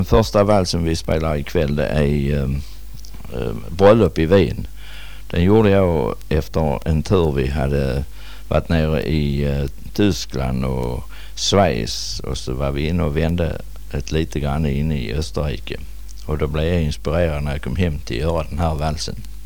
Första valsen vi spelar ikväll det är bröllop i Wien. Den gjorde jag efter en tur vi hade varit nere i Tyskland och Schweiz, och så var vi inne och vände ett lite grann inne i Österrike. Och då blev jag inspirerad när jag kom hem till att göra den här valsen.